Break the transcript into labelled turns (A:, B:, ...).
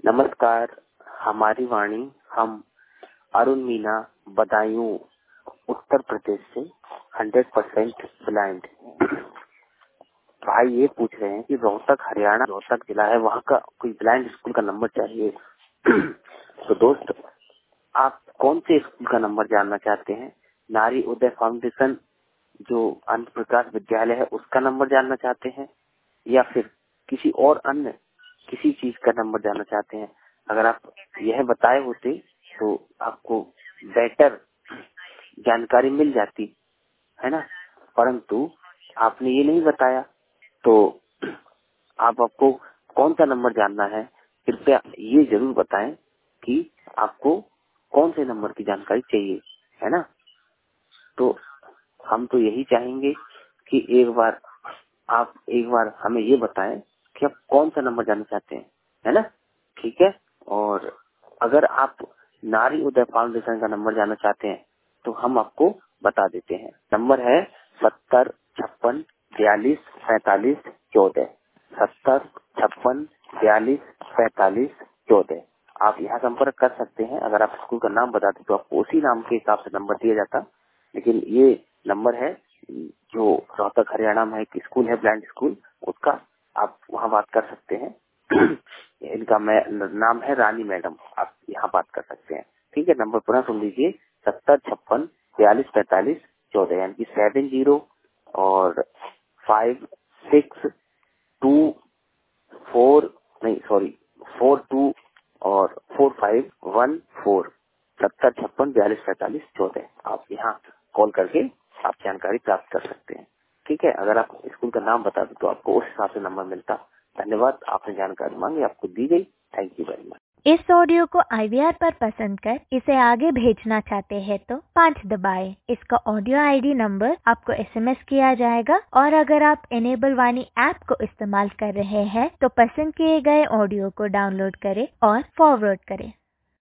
A: नमस्कार, हमारी वाणी। हम अरुण मीना, बदायूं, उत्तर प्रदेश से 100% ब्लाइंड। भाई ये पूछ रहे हैं कि रोहतक, हरियाणा, रोहतक जिला है, वहाँ का कोई ब्लाइंड स्कूल का नंबर चाहिए। तो दोस्त, आप कौन से स्कूल का नंबर जानना चाहते हैं? नारी उदय फाउंडेशन जो अंध प्रकाश विद्यालय है उसका नंबर जानना चाहते हैं, या फिर किसी और अन्य किसी चीज का नंबर जानना चाहते हैं? अगर आप यह बताए होते तो आपको बेटर जानकारी मिल जाती है ना, परंतु आपने ये नहीं बताया। तो आपको कौन सा नंबर जानना है, कृपया ये जरूर बताएं कि आपको कौन से नंबर की जानकारी चाहिए, है ना। तो हम तो यही चाहेंगे कि आप एक बार हमें ये बताएं कि आप कौन सा नंबर जानना चाहते हैं, है ना। ठीक है। और अगर आप नारी उदय फाउंडेशन का नंबर जानना चाहते हैं तो हम आपको बता देते हैं। नंबर है 7056424514, 7056424514। आप यहाँ संपर्क कर सकते हैं। अगर आप स्कूल का नाम बताते तो आपको उसी नाम के हिसाब से नंबर दिया जाता, लेकिन ये नंबर है जो रोहतक हरियाणा में एक स्कूल है, ब्लाइंड स्कूल, उसका आप वहाँ बात कर सकते हैं। इनका नाम है रानी मैडम, आप यहाँ बात कर सकते हैं। ठीक है। नंबर पुनः सुन लीजिए, 7056424514, यानी कि 70 और 42 और 4514, 7056424514। आप यहाँ कॉल करके आप जानकारी प्राप्त कर सकते हैं। ठीक है। अगर आप स्कूल का नाम बता दें तो आपको उस हिसाब से नंबर मिलता। धन्यवाद, आपने जानकारी मांगी, आपको दी गई। Thank you very much.
B: इस ऑडियो को IVR पर पसंद कर इसे आगे भेजना चाहते हैं तो 5 दबाएं। इसका ऑडियो ID नंबर आपको SMS किया जाएगा। और अगर आप इनेबल वाणी ऐप को इस्तेमाल कर रहे हैं तो पसंद किए गए ऑडियो को डाउनलोड करें और फॉरवर्ड करें।